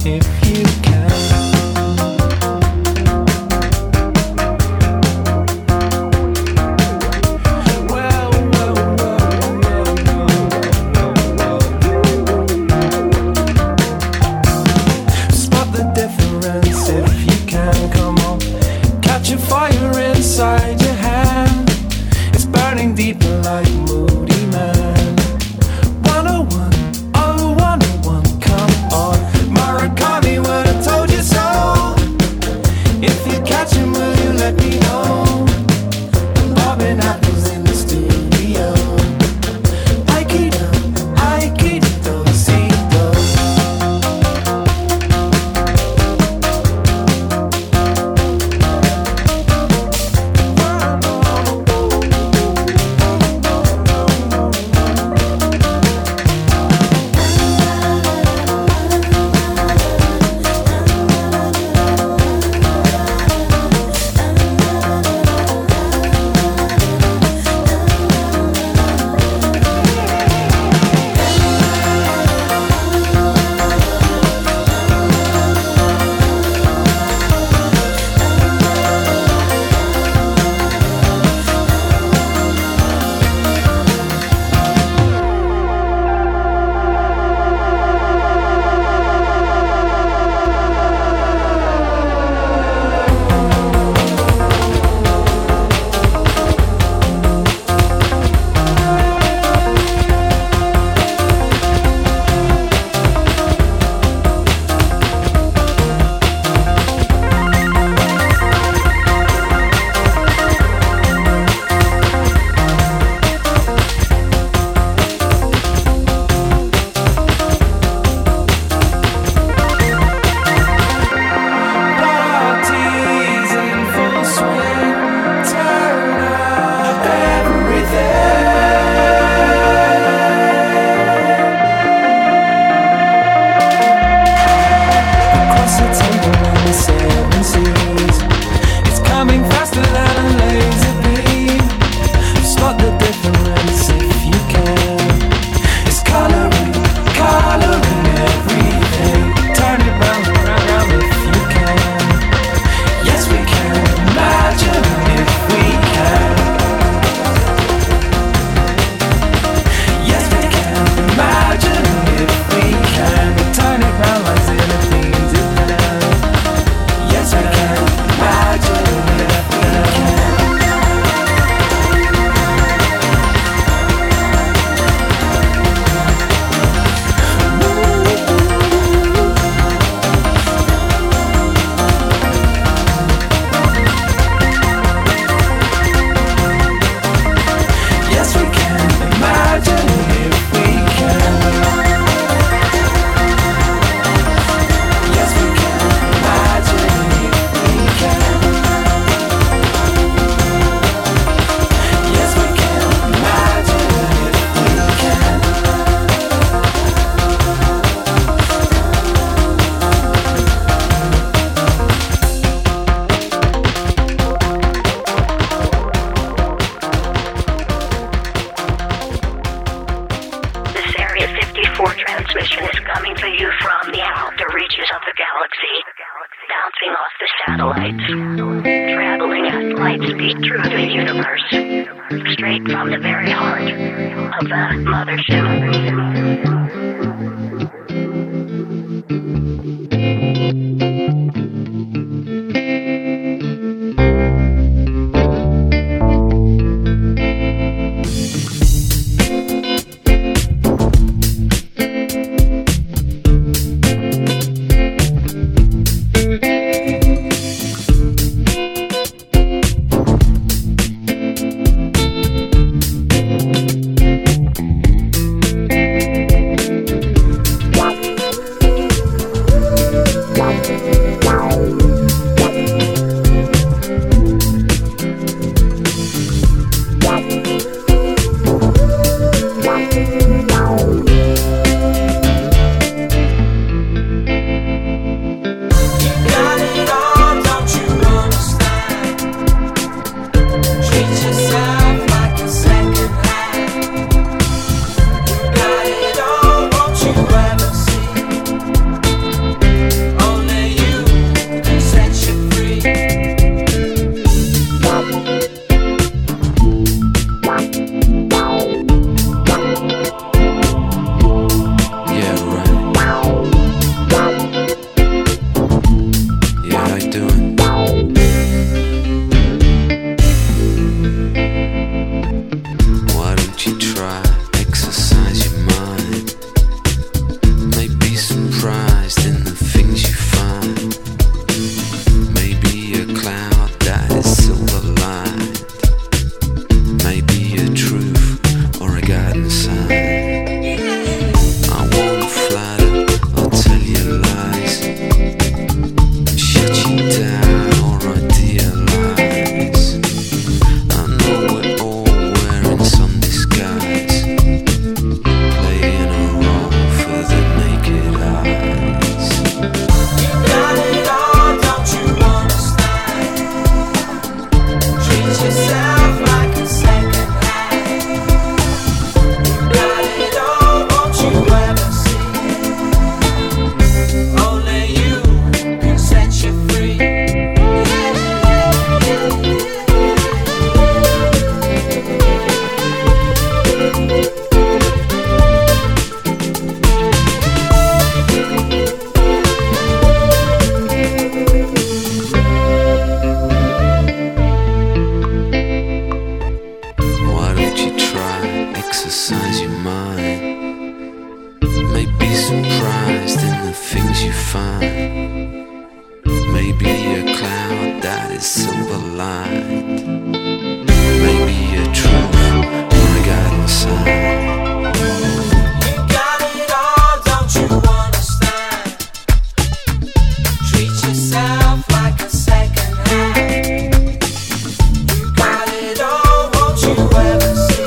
if you can. Inside your hand, it's burning deeper like Moody Man. 101, oh 101, come on. Murakami would have told you so. If you catch him, will you let me know? Bobbing apples in the studio. Aikido, Aikido, Aikido. Maybe a cloud that is silver lined. Maybe a truth or a guiding sign. You got it all, don't you understand? Treat yourself like a second hand. You got it all, won't you ever see?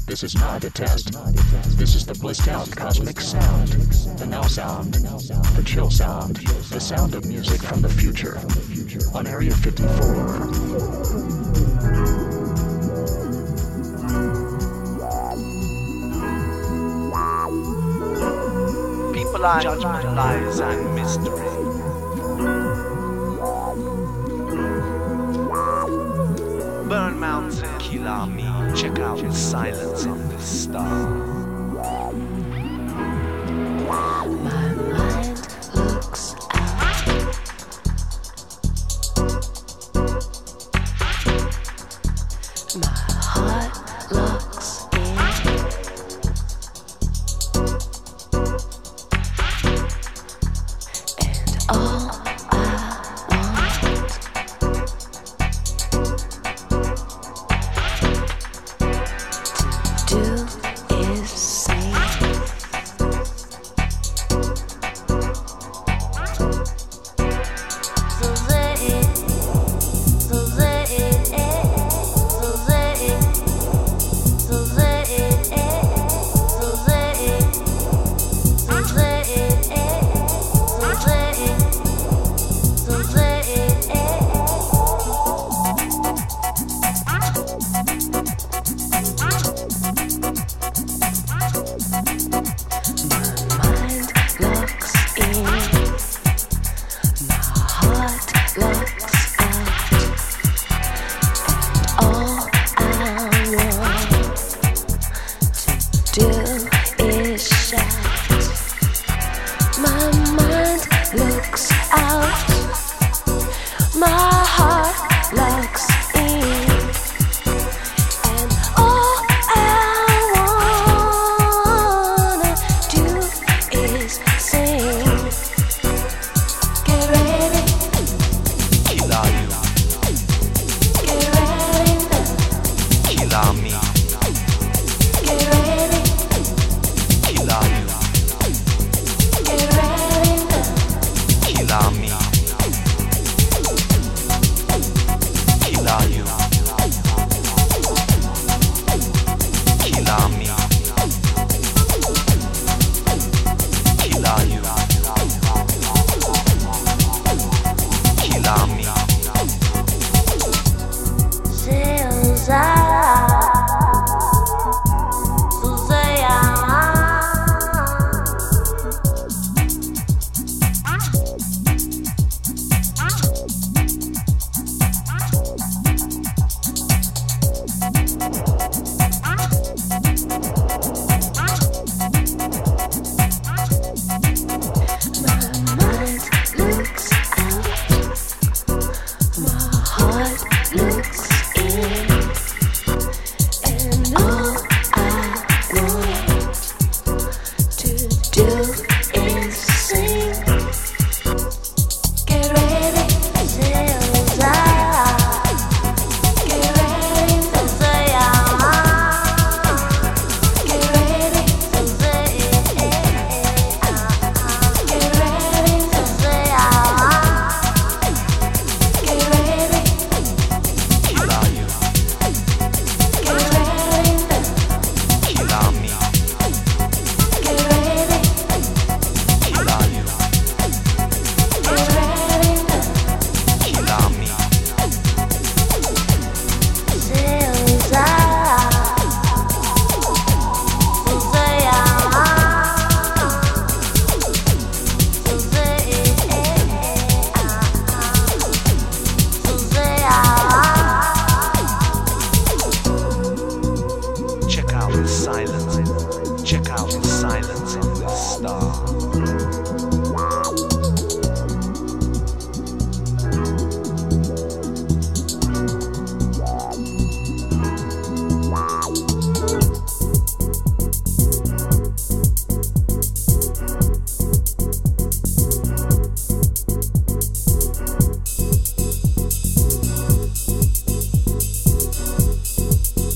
This is not a test. This is the blissed out cosmic sound. The now sound. The chill sound. The sound of music from the future. On Area 54. People are judgment, lies, and mystery. Burn Mountain, Kilami. Check out the silence of the star. My mind looks out. My heart looks in. And all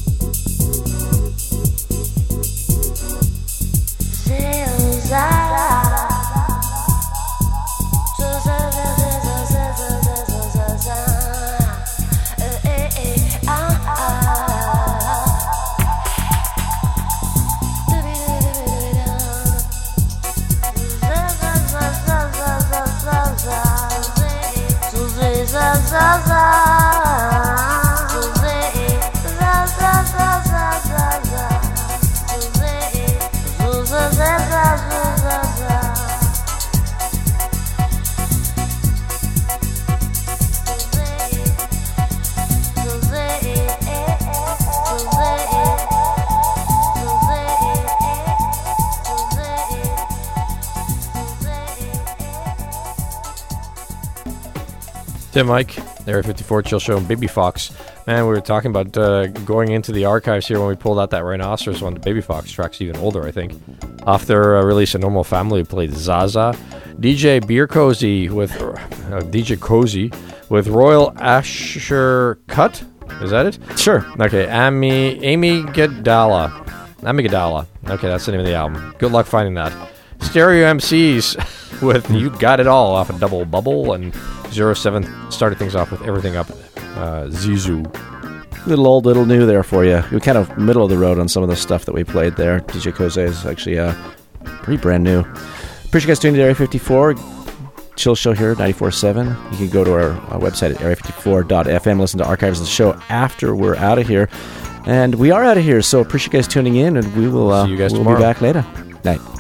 I Tim Mike, Area 54 Chill Show, and Baby Fox. Man, we were talking about going into the archives here when we pulled out that Rhinoceros one. The Baby Fox track's even older, I think. Off their release, A Normal Family, we played Zaza. DJ Beer Cozy with DJ Cozy with Royal Asher Cut. Is that it? Sure. Okay, Amy Gadala. Okay, that's the name of the album. Good luck finding that. Stereo MCs with You Got It All off a Double Bubble, and 07 started things off with Everything Up, Zizou. Little old, little new there for you. We're kind of middle of the road on some of the stuff that we played there. DJ Koze is actually pretty brand new. Appreciate you guys tuning to Area 54. Chill Show here, 94.7. You can go to our website at area54.fm, listen to archives of the show after we're out of here. And we are out of here, so appreciate you guys tuning in, and we will see you guys we'll tomorrow. be back later. Night.